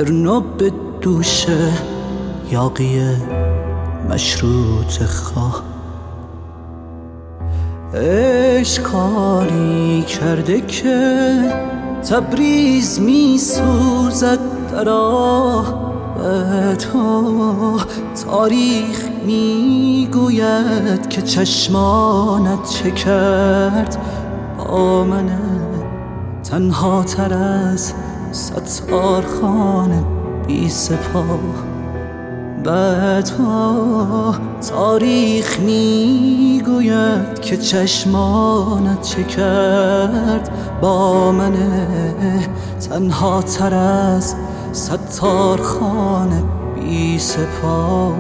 برنو به دوش یاقی مشروط خواه. عشق کاری کرده که تبریز می سوزد در آهتها. تاریخ می گوید که چشمانت چه کرد با من تنها تر از ستارخان بی سپاه. بعدها تاریخ می گوید که چشمانت چه کرد با من تنها تر از ستارخان بی سپاه.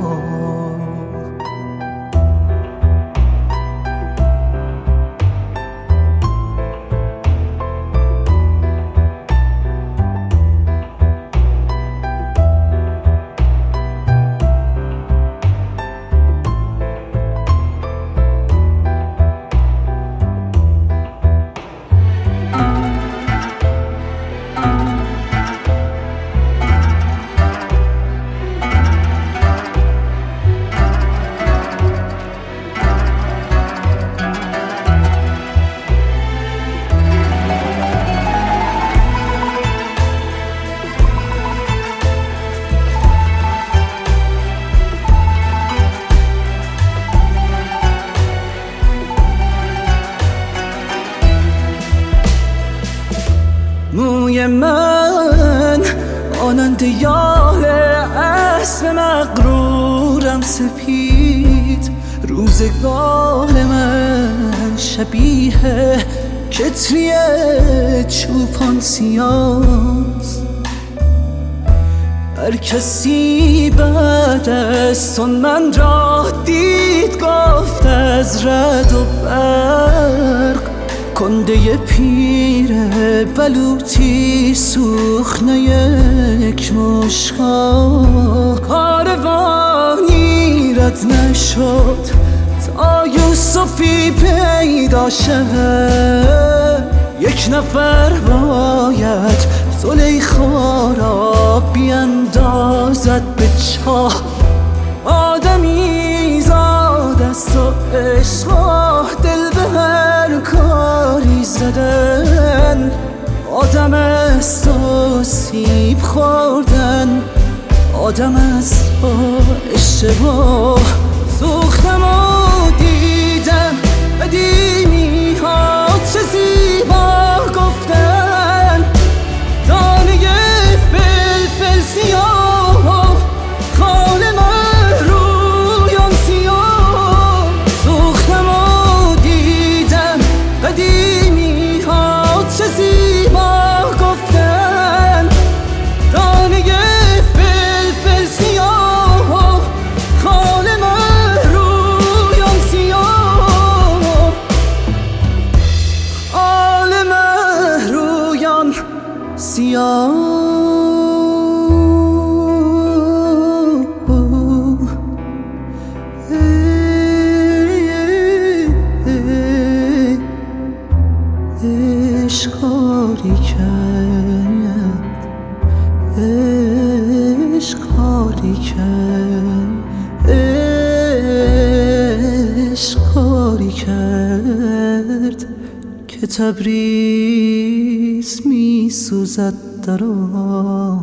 موی من آنند یاه اسب مغرورم سپید. روزگار من شبیه کتری چوپان سیاست. هر کسی بعد از تو من را دید گفت از رعد و برق. کنده پیر بلوطی سوخنه یک مشکا. کاروانی رد نشد تا یوسفی پیدا شود. یک نفر باید زلیخا را بیندازد به چاه. آدمی زاد است و عشق دل به هر کاری زدن. آدم است و سیب خوردن، آدم است و اشتباه. سوختم و دیدم قدیمی ها چه زیبا گفتن. دانه فلفل سیاه خال من رویان سیاه. سوختم و دیدم قدیمی ها چه زیبا گفتن. دانه فلفل سیاه خال من رویان سیاه. خال من رویان سیاه. عشق کاری کرد، عشق کاری کرد، عشق کاری کرد که تبریز می سوزد در